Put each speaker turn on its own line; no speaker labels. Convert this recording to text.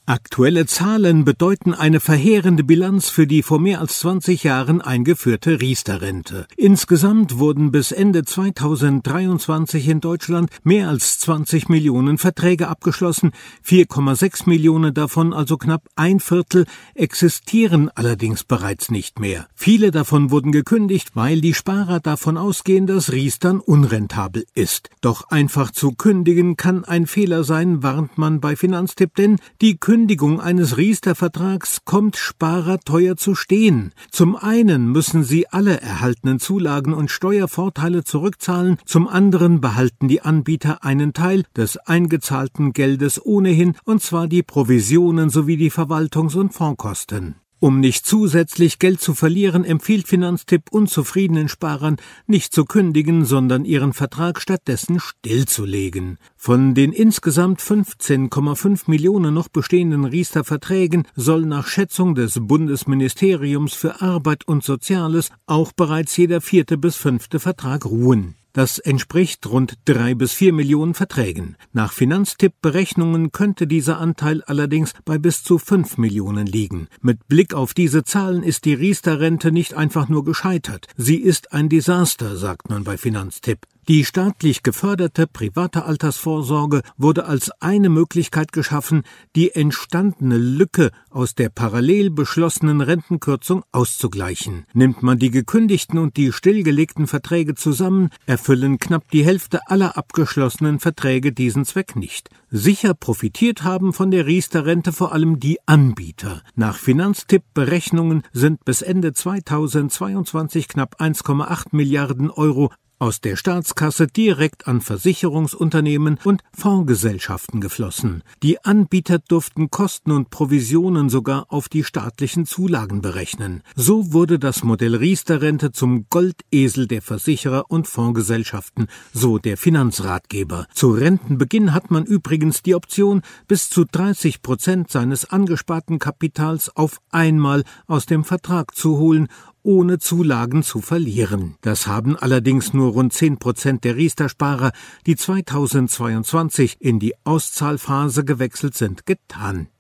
Aktuelle Zahlen bedeuten eine verheerende Bilanz für die vor mehr als 20 Jahren eingeführte Riester-Rente. Insgesamt wurden bis Ende 2023 in Deutschland mehr als 20 Millionen Verträge abgeschlossen. 4,6 Millionen davon, also knapp ein Viertel, existieren allerdings bereits nicht mehr. Viele davon wurden gekündigt, weil die Sparer davon ausgehen, dass Riestern unrentabel ist. Doch einfach zu kündigen kann ein Fehler sein, warnt man bei Finanztipp, denn die Kündigung eines Riester-Vertrags kommt Sparer teuer zu stehen. Zum einen müssen sie alle erhaltenen Zulagen und Steuervorteile zurückzahlen, zum anderen behalten die Anbieter einen Teil des eingezahlten Geldes ohnehin, und zwar die Provisionen sowie die Verwaltungs- und Fondskosten. Um nicht zusätzlich Geld zu verlieren, empfiehlt Finanztipp unzufriedenen Sparern, nicht zu kündigen, sondern ihren Vertrag stattdessen stillzulegen. Von den insgesamt 15,5 Millionen noch bestehenden Riester-Verträgen soll nach Schätzung des Bundesministeriums für Arbeit und Soziales auch bereits jeder 4. bis 5. Vertrag ruhen. Das entspricht rund 3 bis 4 Millionen Verträgen. Nach Finanztipp-Berechnungen könnte dieser Anteil allerdings bei bis zu 5 Millionen liegen. Mit Blick auf diese Zahlen ist die Riester-Rente nicht einfach nur gescheitert. Sie ist ein Desaster, sagt man bei Finanztipp. Die staatlich geförderte private Altersvorsorge wurde als eine Möglichkeit geschaffen, die entstandene Lücke aus der parallel beschlossenen Rentenkürzung auszugleichen. Nimmt man die gekündigten und die stillgelegten Verträge zusammen, erfüllen knapp die Hälfte aller abgeschlossenen Verträge diesen Zweck nicht. Sicher profitiert haben von der Riester-Rente vor allem die Anbieter. Nach Finanztipp-Berechnungen sind bis Ende 2022 knapp 1,8 Milliarden Euro aus der Staatskasse direkt an Versicherungsunternehmen und Fondsgesellschaften geflossen. Die Anbieter durften Kosten und Provisionen sogar auf die staatlichen Zulagen berechnen. So wurde das Modell Riester-Rente zum Goldesel der Versicherer und Fondsgesellschaften, so der Finanzratgeber. Zu Rentenbeginn hat man übrigens die Option, bis zu 30% seines angesparten Kapitals auf einmal aus dem Vertrag zu holen, ohne Zulagen zu verlieren. Das haben allerdings nur rund 10% der Riester-Sparer, die 2022 in die Auszahlphase gewechselt sind, getan.